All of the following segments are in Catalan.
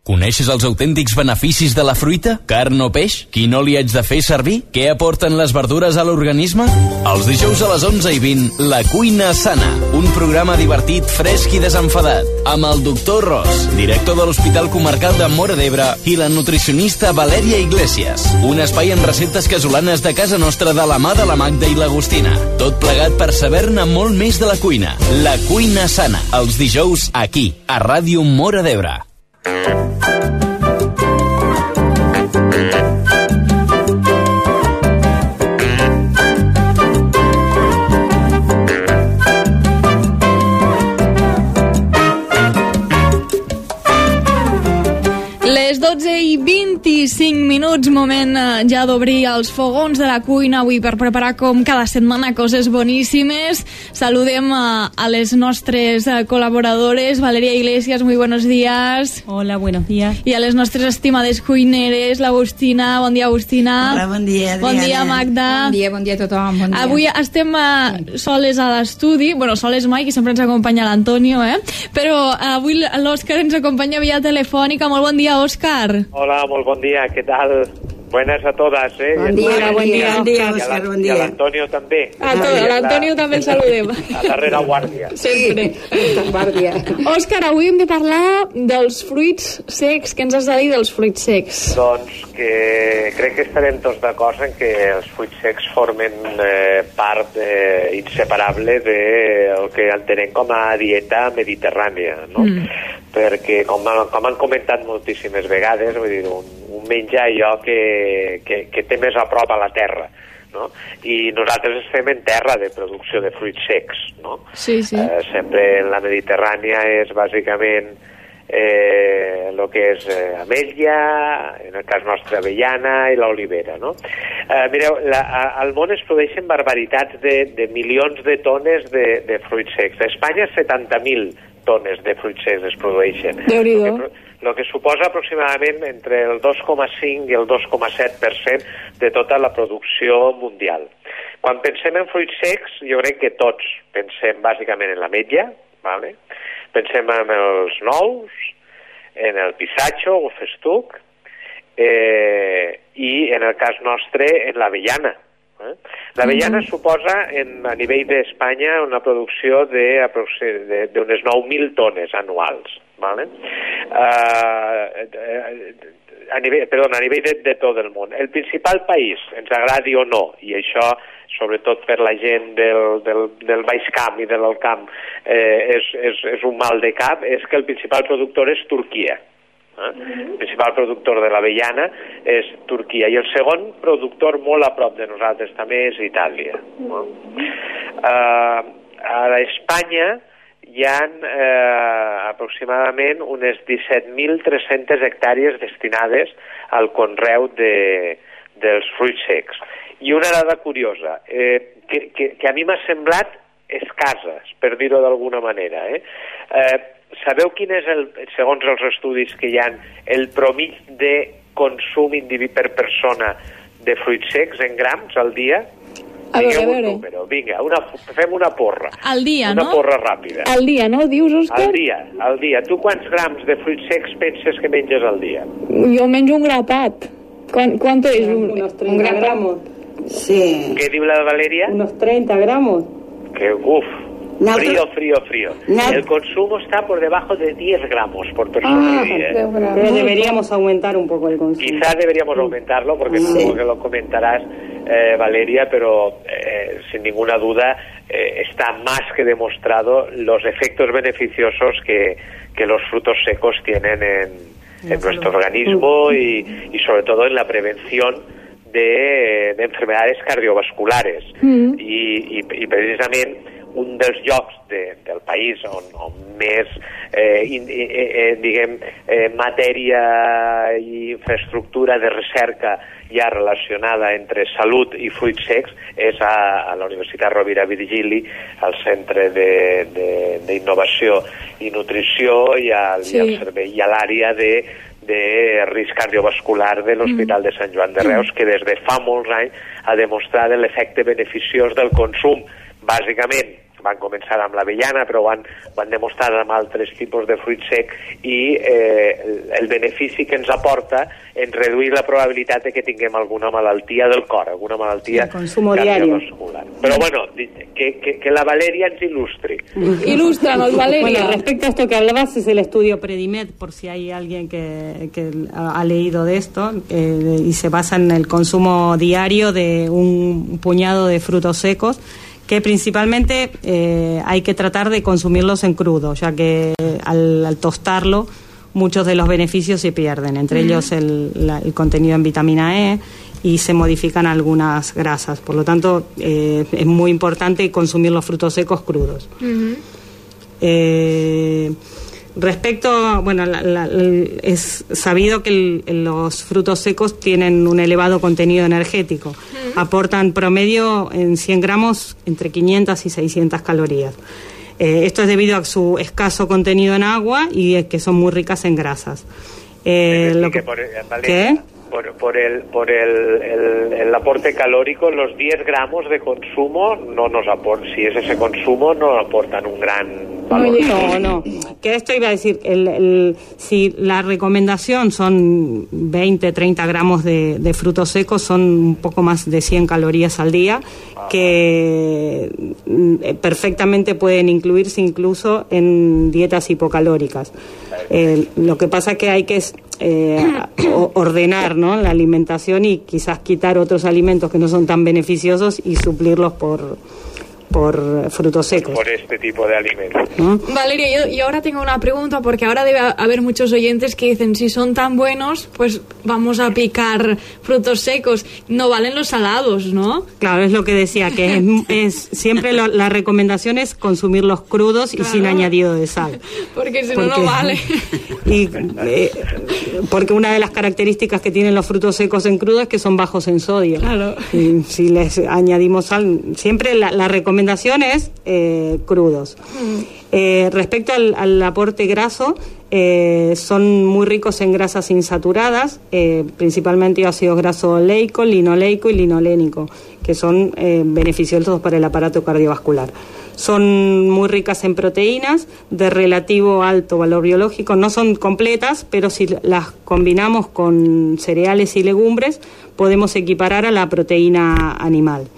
Coneixes els autèntics beneficis de la fruita? Carn o peix? Quin oli haig de fer servir? Què aporten les verdures a l'organisme? Els dijous a les 11:20, La Cuina Sana, un programa divertit, fresc i desenfadat, amb el doctor Ros, director de l'Hospital Comarcal de Móra d'Ebre, i la nutricionista Valèria Iglesias. Un espai amb receptes casolanes de casa nostra de la mà de la Magda i l'Agustina. Tot plegat per saber-ne molt més de la cuina. La Cuina Sana, els dijous aquí, a Ràdio Móra d'Ebre. Les 12:25, moment ja d'obrir els fogons de la cuina avui per preparar com cada setmana coses boníssimes. Saludem a les nostres colaboradores. Valèria Iglesias, muy buenos días. Hola, buenos días. I a les nostres estimades cuineres, l'Agustina. Bon dia, Agustina. Hola, bon dia, Adriana. Bon dia, Magda. Bon dia a tothom. Bon dia. Avui estem soles a l'estudi. Bueno, soles mai, que sempre ens acompanya l'Antonio, però avui l'Òscar ens acompanya via telefònica. Molt bon dia, Òscar. Hola, molt bon dia, què tal? Buenas a todas, Bon dia, bon dia, Òscar, bon I a dia. l'Antonio també. A l'Antonio també el saludem. A la rereguàrdia. Sempre. Guàrdia. Òscar, avui hem de parlar dels fruits secs. Què ens has de dir dels fruits secs? Doncs que crec que estarem tots d'acord en que els fruits secs formen part inseparable del que entenem com a dieta mediterrània, no? Perquè, com han comentat moltíssimes vegades, vull dir, un menjar allò que té més a prop a la terra, no? I nosaltres estem en terra de producció de fruits secs, no? Sí, sí. Sempre en la Mediterrània és bàsicament el que és ametlla, en el cas nostre avellana i l'olivera, no? Mireu, al món es produeixen barbaritats de milions de tones de fruits secs. A Espanya 70.000 tones de fruits secs es produeixen. Déu-n'hi-do. El que suposa aproximadament entre el 2,5 i el 2,7% de tota la producció mundial. Quan pensem en fruits secs, jo crec que tots pensem bàsicament en l'ametlla, ¿vale? Pensem en els nous, en el pisatxo o festuc, i en el cas nostre en l'avellana. L'avellana suposa a nivell d'Espanya una producció d'unes 9.000 tones anuals, ¿vale? A nivell de tot el món. El principal país, ens agradi o no, i això sobretot per la gent del Baix Camp i de l'Alt Camp és un mal de cap, és que el principal productor és Turquia. El principal productor de l'avellana és Turquia, i el segon productor molt a prop de nosaltres també és Itàlia. A Espanya hi ha aproximadament unes 17.300 hectàrees destinades al conreu dels fruits secs. I una dada curiosa, que a mi m'ha semblat escasses, per dir-ho d'alguna manera. Sabeu quin és, segons els estudis que hi ha, el promig de consum per persona de fruits secs en grams al dia? A veure. Un número. Vinga, fem una porra. Al dia, no? Una porra ràpida. Al dia, no? Dius, Òscar? Al dia. Tu quants grams de fruits secs penses que menges al dia? Jo menjo un grapat. ¿Cuánto es? Unos 30 gramos. Sí. Què diu la Valeria? Unos 30 gramos. Que frío. El consumo está por debajo de 10 gramos por persona y día. Pero deberíamos aumentar un poco el consumo. Quizás deberíamos aumentarlo, porque supongo que lo comentarás, Valeria, pero sin ninguna duda está más que demostrado los efectos beneficiosos que los frutos secos tienen en nuestro organismo y sobre todo en la prevención de enfermedades cardiovasculares. I precisament un dels llocs del país on més matèria i infraestructura de recerca hi ha relacionada entre salut i fruits secs és a la Universitat Rovira i Virgili, al Centre d'Innovació i Nutrició i al servei i a l'àrea de risc cardiovascular de l'Hospital de Sant Joan de Reus, que des de fa molts anys ha demostrat l'efecte beneficiós del consum, bàsicament van començar amb l'avellana, però ho han demostrat amb altres tipus de fruit sec, i el benefici que ens aporta en reduir la probabilitat de que tinguem alguna malaltia del cor, alguna malaltia cardiovascular. Però bueno, que la Valeria ens ilustri. Ilústranos, Valeria. Bueno, respecto a esto que hablabas, es el estudio Predimed, por si hay alguien que ha leído de esto, y se basa en el consumo diario de un puñado de frutos secos, que principalmente hay que tratar de consumirlos en crudo, ya que al tostarlo muchos de los beneficios se pierden, entre ellos el contenido en vitamina E, y se modifican algunas grasas. Por lo tanto, es muy importante consumir los frutos secos crudos. Respecto, bueno, es sabido que los frutos secos tienen un elevado contenido energético. Aportan promedio en 100 gramos entre 500 y 600 calorías. Esto es debido a su escaso contenido en agua y que son muy ricas en grasas. Por el aporte calórico, los 10 gramos de consumo no nos aportan, si es ese consumo, no aportan un gran valor. No, que esto iba a decir, si la recomendación son 20, 30 gramos de frutos secos, son un poco más de 100 calorías al día, que perfectamente pueden incluirse incluso en dietas hipocalóricas. Lo que pasa es que hay que ordenar, ¿no?, la alimentación, y quizás quitar otros alimentos que no son tan beneficiosos y suplirlos por frutos secos. Por este tipo de alimentos. ¿No? Valeria, yo ahora tengo una pregunta, porque ahora debe haber muchos oyentes que dicen, si son tan buenos, pues vamos a picar frutos secos. No valen los salados, ¿no? Claro, es lo que decía, que es siempre la recomendación es consumirlos crudos y sin añadido de sal. Porque si no vale. Y, porque una de las características que tienen los frutos secos en crudo es que son bajos en sodio. Claro. Y si les añadimos sal, siempre la recomendación es crudos. Respecto al aporte graso, son muy ricos en grasas insaturadas, principalmente ácido graso oleico, linoleico y linolénico, que son beneficiosos para el aparato cardiovascular. Son muy ricas en proteínas de relativo alto valor biológico. No son completas, pero si las combinamos con cereales y legumbres, podemos equiparar a la proteína animal.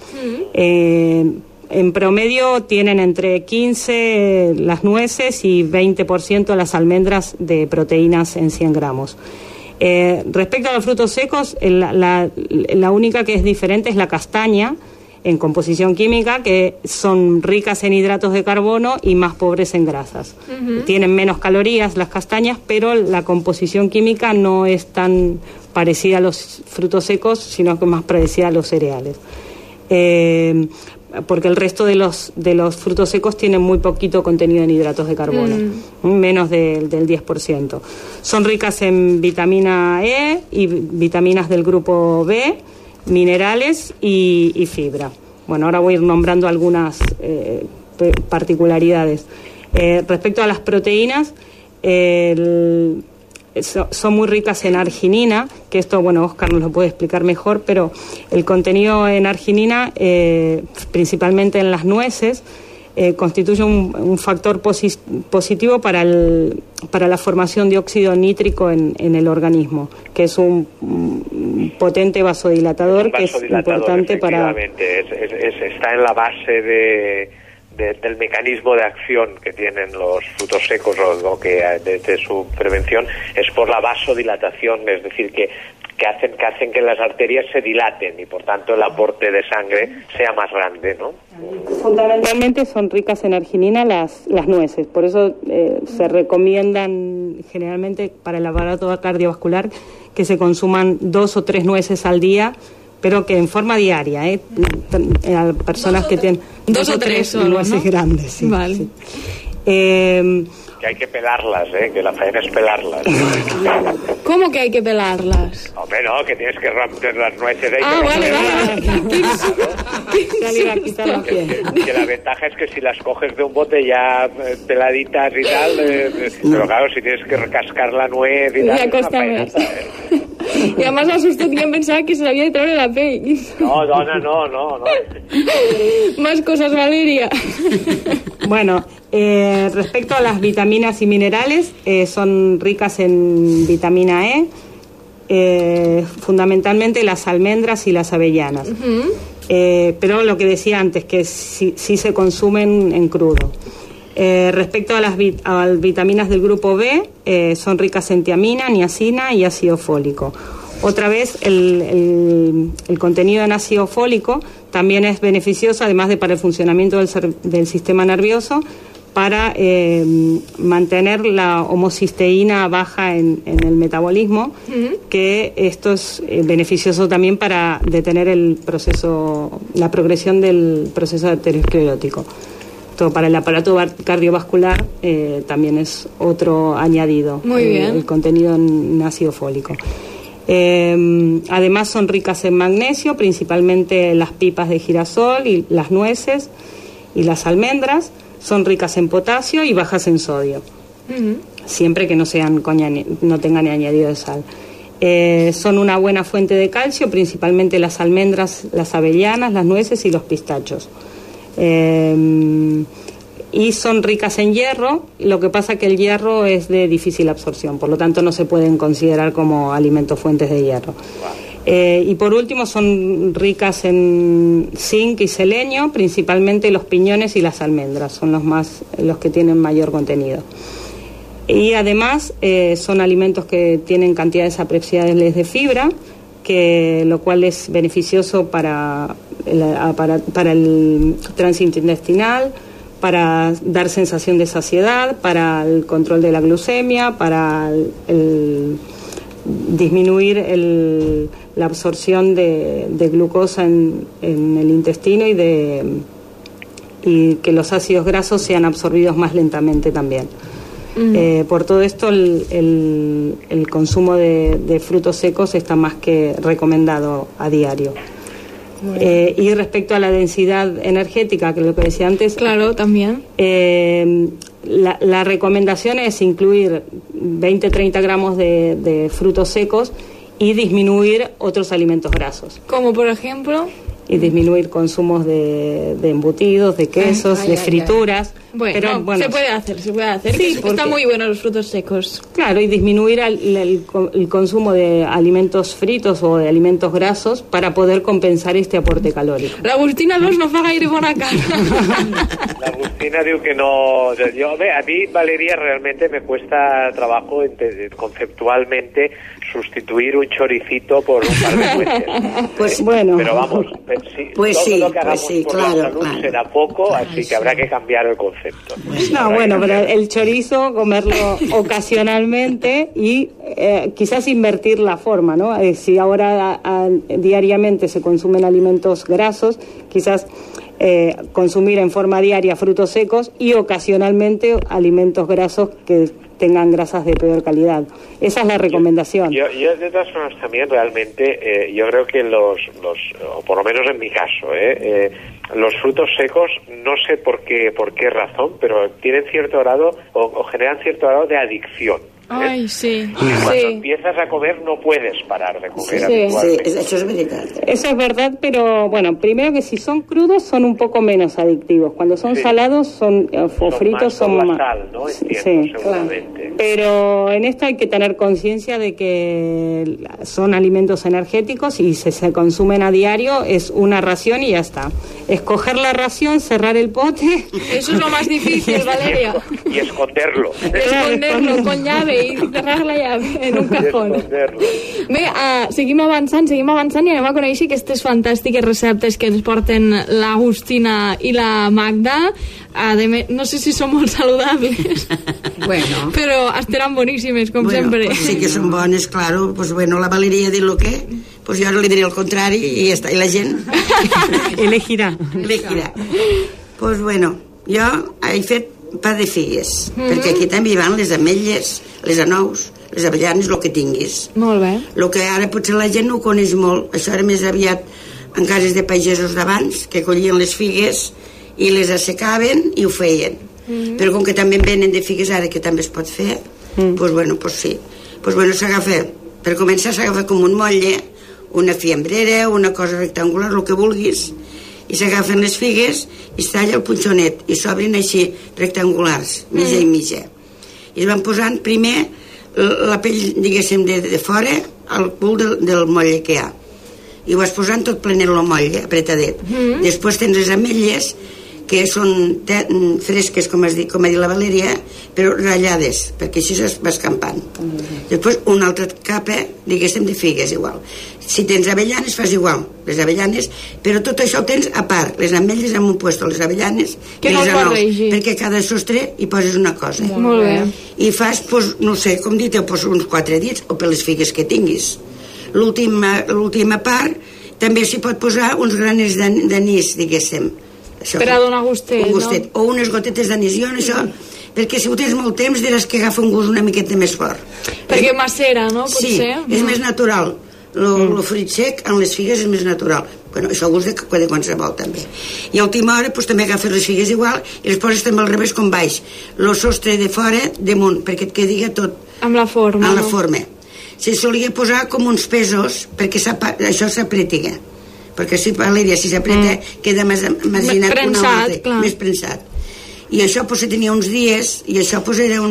En promedio tienen entre 15 las nueces y 20% las almendras de proteínas en 100 gramos. Respecto a los frutos secos, la única que es diferente es la castaña en composición química, que son ricas en hidratos de carbono y más pobres en grasas. Tienen menos calorías las castañas, pero la composición química no es tan parecida a los frutos secos, sino que más parecida a los cereales. Porque el resto de los frutos secos tienen muy poquito contenido en hidratos de carbono, menos del 10%. Son ricas en vitamina E y vitaminas del grupo B, minerales y fibra. Bueno, ahora voy a ir nombrando algunas particularidades. Respecto a las proteínas, son muy ricas en arginina, que esto, bueno, Óscar nos lo puede explicar mejor, pero el contenido en arginina, principalmente en las nueces, constituye un factor positivo para la formación de óxido nítrico en el organismo, que es un potente vasodilatador, que es importante para... Está en la base del mecanismo de acción que tienen los frutos secos, o que de su prevención es por la vasodilatación, es decir, que hacen que las arterias se dilaten y por tanto el aporte de sangre sea más grande, ¿no? Fundamentalmente son ricas en arginina las nueces, por eso se recomiendan generalmente para el aparato cardiovascular que se consuman 2 o 3 nueces al día, pero que en forma diaria, a personas que tienen 2 o 3 solo, nueces, ¿no?, grandes. Sí, vale. Sí. Que hay que pelarlas, que la faena es pelarlas. ¿Cómo que hay que pelarlas? Hombre, no, que tienes que romper las nueces. Vale. Que la ventaja es que si las coges de un bote ya peladitas y tal, pero claro, si tienes que cascar la nuez y tal, ya costa más. I a més assustat que em pensava que se l'havia de treure la pell. No, dona, no. Más cosas, Valeria. Bueno, respecto a las vitaminas y minerales, son ricas en vitamina E, fundamentalmente las almendras y las avellanas. Pero lo que decía antes, que sí se consumen en crudo. Respecto a las vitaminas del grupo B, son ricas en tiamina, niacina y ácido fólico. Otra vez, el contenido en ácido fólico también es beneficioso, además de para el funcionamiento del sistema nervioso, para mantener la homocisteína baja en el metabolismo, que esto es beneficioso también para detener la progresión del proceso arteriosclerótico. Para el aparato cardiovascular también es otro añadido. Muy bien. El contenido en ácido fólico. Además son ricas en magnesio, principalmente las pipas de girasol y las nueces y las almendras. Son ricas en potasio y bajas en sodio, siempre que no tengan añadido de sal. Son una buena fuente de calcio, principalmente las almendras, las avellanas, las nueces y los pistachos. Y son ricas en hierro, lo que pasa que el hierro es de difícil absorción, por lo tanto no se pueden considerar como alimentos fuentes de hierro. Y por último son ricas en zinc y selenio, principalmente los piñones y las almendras, son los que tienen mayor contenido. Y además son alimentos que tienen cantidades apreciables de fibra, lo cual es beneficioso para el tránsito intestinal, para dar sensación de saciedad, para el control de la glucemia, para disminuir la absorción de glucosa en el intestino y que los ácidos grasos sean absorbidos más lentamente también. Por todo esto el consumo de frutos secos está más que recomendado a diario. Y respecto a la densidad energética, que es lo que decía antes, claro, también la recomendación es incluir 20-30 gramos de frutos secos y disminuir otros alimentos grasos. Como por ejemplo... Y disminuir consumos de embutidos, de quesos, de frituras. Bueno, se puede hacer. Sí, están muy buenos los frutos secos. Claro, y disminuir el consumo de alimentos fritos o de alimentos grasos para poder compensar este aporte calórico. L'Agustina no fa gaire bona cara. L'Agustina diu que no... a mí, Valeria, realmente me cuesta trabajo conceptualmente sustituir un choricito por un par de nueces. Pues bueno. Pero vamos, lo que hagamos por la salud será poco, así que habrá que cambiar el concepto. Pero el chorizo, comerlo ocasionalmente y quizás invertir la forma, ¿no? Si ahora diariamente se consumen alimentos grasos, quizás consumir en forma diaria frutos secos y ocasionalmente alimentos grasos que tengan grasas de peor calidad. Esa es la recomendación. Yo de todas formas también realmente yo creo que o por lo menos en mi caso, los frutos secos, no sé por qué razón, pero tienen cierto grado o generan cierto grado de adicción. Ay, sí. Cuando empiezas a comer no puedes parar de comer habitualmente. Sí, eso es verdad. Eso es verdad, pero bueno, primero que si son crudos son un poco menos adictivos. Cuando son salados o fritos son más. Sal, ¿no? Entiendo, seguramente. Claro. Pero en esto hay que tener conciencia de que son alimentos energéticos y si se consumen a diario es una ración y ya está. Escoger la ración, cerrar el pote. Eso es lo más difícil, Valeria. Y esconderlo. Esconderlo con llave i cerrar la llave en un cajón. Bé, seguim avançant i anem a conèixer aquestes fantàstiques receptes que ens porten l'Agustina i la Magda. No sé si són molt saludables, però estaran boníssimes, com sempre. Pues sí que són bones, claro. Pues bueno, la Valeria diu lo que, pues jo ara li diré el contrari i ja està. I la gent elegirà. Pues bueno, jo he fet pa de figues, perquè aquí també hi van les ametlles, les anous, les avellanes, el que tinguis. Molt bé. El que ara potser la gent no ho coneix molt, això era més aviat en cases de pagesos d'abans, que collien les figues i les assecaven i ho feien. Però com que també en venen de figues ara, que també es pot fer, pues bueno, pues sí. Pues bueno, s'agafa Per començar s'agafa com un motlle, una fiambrera, una cosa rectangular, el que vulguis, i s'agafen les figues i es talla el punxonet i s'obren així rectangulars, mitja i mitja, i es van posant primer la pell, diguéssim, de fora al cul del motlle que hi ha, i ho vas posant tot plenet el motlle, apretadet. Després tens les ametlles que són fresques, com ha dit la Valèria, però ratllades, perquè així es va escampant. Després una altra capa, diguéssim, de figues, igual. Si tens avellanes, fas igual, les avellanes, però tot això ho tens a part, les ametlles en un puesto, les avellanes que no barregis, perquè cada sostre hi poses una cosa. Molt bé. I fas, no sé, com dit, uns 4 dits, o per les figues que tinguis. L'última part també s'hi pot posar uns graners d'anís, diguéssim. Això, per a donar gustet, un gustet, no? O unes gotetes d'anís, això, perquè si ho tens molt temps diràs que agafa un gust una miqueta més fort. Perquè macera, no? Potser? Sí, és més natural. El fruit sec en les figues és més natural. Bueno, això gust de qualsevol també. I a última hora també agafes les figues igual i les poses també al revés com baix. El sostre de fora damunt, perquè et quedi tot amb la forma. Amb la forma. Se solia posar com uns pesos perquè això s'apretiga, perquè si Valèria, si s'apreta queda més marginat, prensat, més prensat. I això se tenia uns dies i això era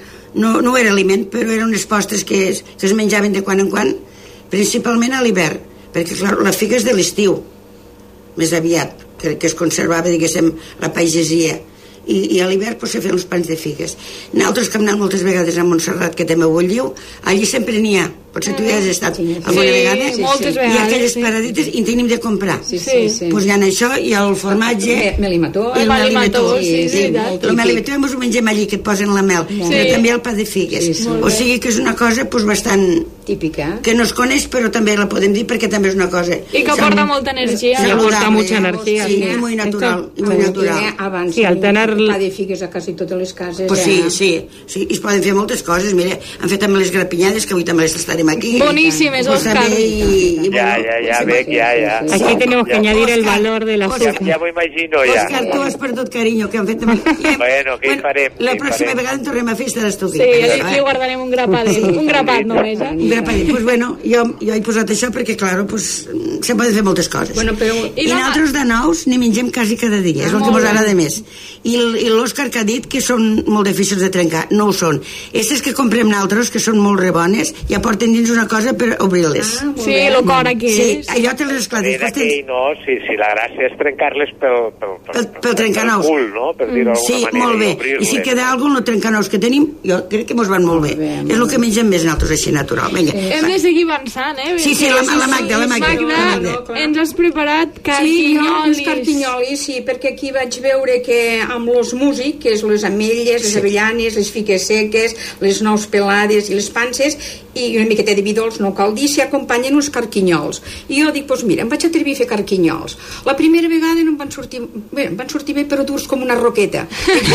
no era aliment, però eren unes postres que es menjaven de quan en quan, principalment a l'hivern, perquè clar, la figa és de l'estiu més aviat, que es conservava, diguéssim, la pagesia, i a l'hivern se feien uns pans de figues. Nosaltres que hem anat moltes vegades a Montserrat, que també ho lliu, allí sempre n'hi ha. Potser tu ja has estat alguna vegada, moltes vegades, i aquelles paradites i en tenim de comprar. Doncs hi ha això, i el formatge, melimató, el melimató, el melimató ens ho mengem allí, que et posen la mel, però també el pa de figues, o sigui que és una cosa bastant típica, que no es coneix, però també la podem dir perquè també és una cosa i que porta molta energia, aporta mucha energía, sí, i muy natural, abans el pa de figues a quasi totes les cases. Pues sí, i es poden fer moltes coses. Mira, han fet també les grapinyades, que avui també les estarem aquí. Bonísimes, Òscar. Ya, Bec, ya. Aquí tenemos que añadir el valor de la azúcar. Ya m'ho imagino, ja. Òscar, tu has perdut carinyo, que han fet també. Bueno, què hi farem? La pròxima vegada en tornem a fer, estaràs tu aquí. Sí, li guardarem un grapadet, un grapat només, Un grapadet. Pues bueno, jo he posat això perquè, clar, se poden fer moltes coses. I nosaltres de nous n'hi mengem quasi cada dia, és el que ens agrada més. I l'Òscar que ha dit que són molt difícils de trencar, no ho són. Aquestes que comprem nosaltres, que són molt rebones, ja porten dins una cosa per obrir-les. Sí, el cor aquí és. Sí, allò te les esclates. No, si la gràcia és trencar-les pel trencanous. cul, no? Per dir-ho d'alguna manera. Sí, molt bé. I si queda alguna cosa, el trencanous que tenim, jo crec que mos van molt bé. És el que mengem més nosaltres, així natural. Hem de seguir avançant, eh? Sí, la Magda. Ens has preparat carquinyolis. Sí, carquinyolis, sí, perquè aquí vaig veure que amb los músics, que és les ametlles, les avellanes, les figues seques, les nous pelades i les panses, i una miqueta de bidols, no cal dir, s'hi acompanyen uns carquinyols. I jo dic, doncs mira, em vaig atrevir a fer carquinyols. La primera vegada no em van sortir bé, però durs com una roqueta. Dic,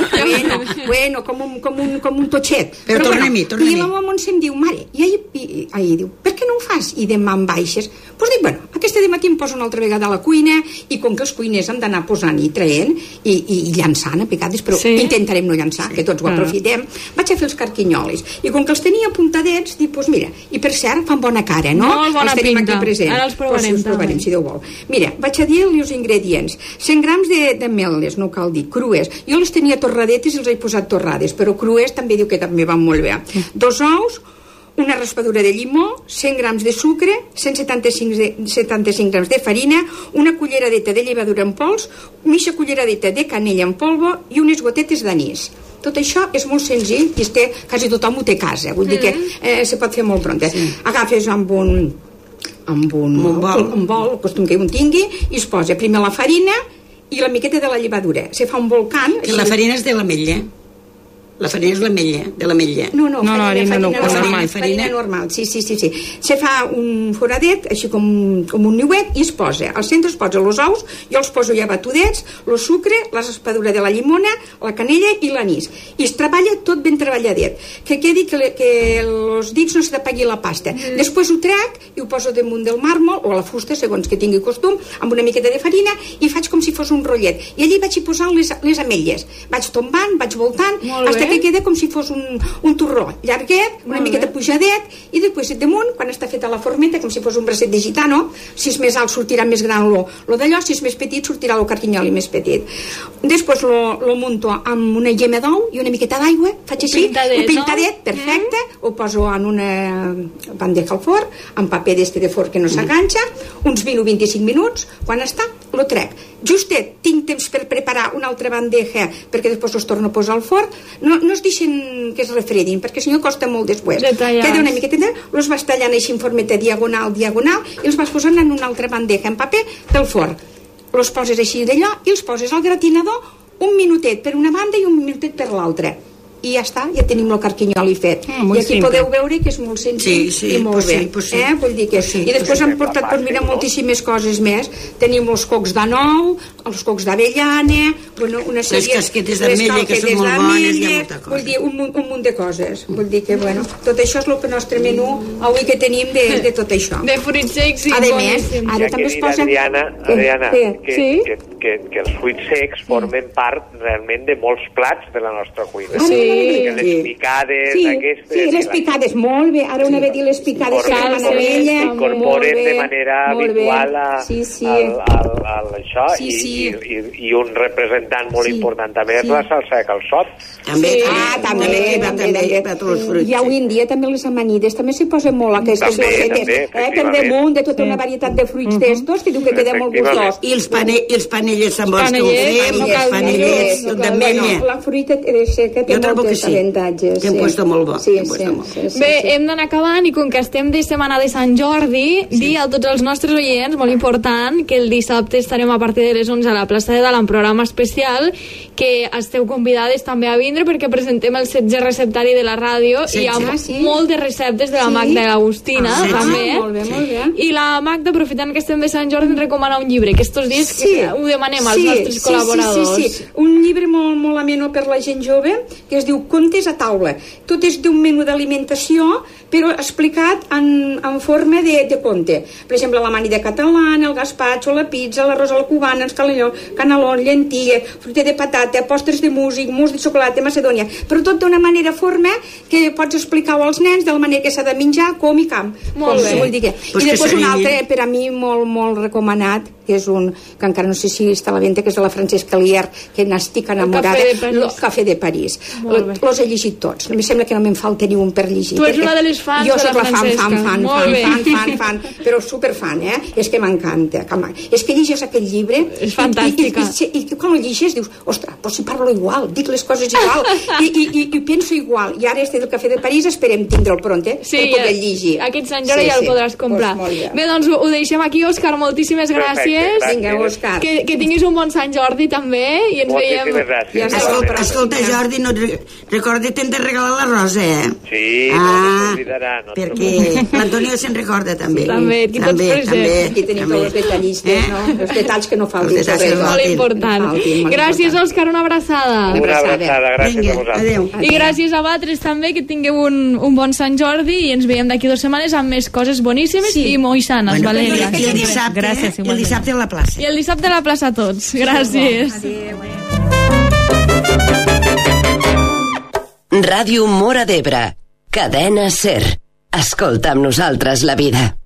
bueno, com un totxet. Però torna-m'hi. I la meva Montse em diu, mare, i ahir diu, per què no ho fas? I demà em baixes. Doncs dic, bueno, aquesta de matí em poso una altra vegada a la cuina, i com que els cuiners han d'anar posant i traient, i llançant a vegades, però intentarem no llançar, que tots ho aprofitem, vaig a fer els carquinyolis. I com que els tenia apuntadets, dic, doncs mira, i per cert fan bona cara, no? Molt bona els tenim pinta. Aquí present. Ara els provarem, si Déu vol. Mira, vaig a dir els ingredients. 100 grams d'ametlles, no cal dir, crues. Jo les tenia torradetes i els he posat torrades, però crues també diu que també van molt bé. 2 ous, una raspadura de llimó, 100 grams de sucre, 175 grams de farina, una culleradeta de llevadura en pols, mitja culleradeta de canella en polvo i unes gotetes d'anís. Tot això és molt senzill i quasi tothom ho té a casa, vull dir que se pot fer molt pront. Agafes amb un bol, el costum que un tingui, i es posa primer la farina i la miqueta de la llevadura. Se fa un volcant. Que la farina és de l'ametlla. La farina és de l'ametlla. No, farina normal. Sí. Se fa un foradet, així com un niuet, i es posa. Al centre es posa els ous, jo els poso ja batudets, el sucre, la raspadura de la llimona, la canella i l'anís. I es treballa tot ben treballadet. Que quedi que els dits no se t'apagui la pasta. Després ho trec i ho poso damunt del màrmol, o a la fusta, segons que tingui costum, amb una miqueta de farina, i faig com si fos un rotllet. I allí vaig hi posant les ametlles. Vaig tombant, vaig voltant, fins que queda com si fos un torró llarguet, una miqueta pujadet, i després damunt, quan està feta la formeta, com si fos un bracet de gitano, si és més alt sortirà més gran lo d'allò, si és més petit sortirà el carquinyoli més petit. Després lo munto amb una gema d'ou i una miqueta d'aigua, faig així, un pintadet, perfecte, ho poso en una bandeja al forn, amb paper d'este de forn que no s'aganxa, uns 20 o 25 minuts, quan està, lo trec. Justet, tinc temps per preparar una altra bandeja perquè després els torno a posar al forn. No es deixen que es refredin, perquè si no costa molt després. Queda una miqueta, els vas tallant així en formeta diagonal, i els vas posant en una altra bandeja en paper del forn. Els poses així d'allò i els poses al gratinador un minutet per una banda i un minutet per l'altra. I ja està, ja tenim el carquinyoli fet. I aquí podeu veure que és molt senzill i molt bé. Vull dir que... I després hem portat, mira, moltíssimes coses més. Tenim els cocs de nou, els cocs d'avellana, una sèrie... Les casquetes d'ametlla, que són molt bones, hi ha molta cosa. Vull dir, un munt de coses. Vull dir que, tot això és el nostre menú avui que tenim de tot això. De fruits secs i boníssims. Ara també es posa... Adriana, que els fruits secs formen part realment de molts plats de la nostra cuina. Que les picades aquestes... Sí, les picades, molt bé. Ara una ve dir les picades que van a vella. S'incorporen de manera habitual a això i un representant molt important també és la salsa de calçot. També va tots els fruits. I avui en dia també les amanides també s'hi posen molt aquestes cosetes per damunt de tota una varietat de fruits d'estos que diu que queda molt gustós. I els panellets amb els que ho fem, i els panellets d'ametlla. La fruita seca té molts avantatges. T'hem puesto molt bo. Bé, hem d'anar acabant i com que estem de setmana de Sant Jordi, dir a tots els nostres oients, molt important, que el dissabte estarem a partir de les 11 a la plaça de Dalt en programa especial, que esteu convidades també a vindre perquè presentem el 16è receptari de la ràdio i hi ha moltes receptes de la Magda i l'Agustina també. Molt bé. I la Magda, aprofitant que estem de Sant Jordi, ens recomana un llibre, que estos dies ho demanem als nostres col·laboradors. Sí. Un llibre molt ameno per la gent jove que es diu Contes a taula. Tot és d'un menú d'alimentació però explicat en forma de conte. Per exemple, l'amanida catalana, el gaspatxo, la pizza, l'arròs a la cubana, els canelons, llenties, fruita de patata, postres de músic, mousse de xocolata, macedònia, però tot d'una manera forma que pots explicar-ho als nens de la manera que s'ha de menjar, com i camp. Molt bé. I després un altre, per a mi, molt recomanat, que és un que encara no sé si està a la venda, que és de la Francesca Lier, que n'estic enamorada. El Cafè de París. Los he llegit tots. Em sembla que no me'n falta ni un per llegir. Tu ets una de les fans de la Francesca. fan, però superfan, És que m'encanta. És que llegis aquest llibre... És fantàstica. I quan ho llegis dius, ostres, però si parlo igual, dic les coses igual, i penso igual. I ara del Cafè de París esperem tindre'l pront, per poder llegir. Aquest Sant Jordi ja el podràs comprar. Bé, doncs ho deixem aquí, Òscar, moltíssimes gràcies. Vinga, Òscar. Que tinguis un bon Sant Jordi també i ens veiem... Moltíssimes gràcies. Escolta, Jordi, recorda-te'n de regalar la rosa, Sí, no s'oblidarà. Perquè l'Antonio se'n recorda també. També, aquí tots presents. Aquí tenim tots els detallistes, no? Els detalls que no faltin. Molt important. Gràcies, Òscar, una abraçada. Una abraçada, gràcies a vosaltres. I gràcies a vosaltres també, que tingueu un bon Sant Jordi i ens veiem d'aquí 2 setmanes amb més coses boníssimes i molt sanes, Valèria. I el dissabte a la plaça. I el dissabte a la plaça a tots. Gràcies. Ràdio Móra d'Ebre. Cadena SER. Escolta amb nosaltres la vida.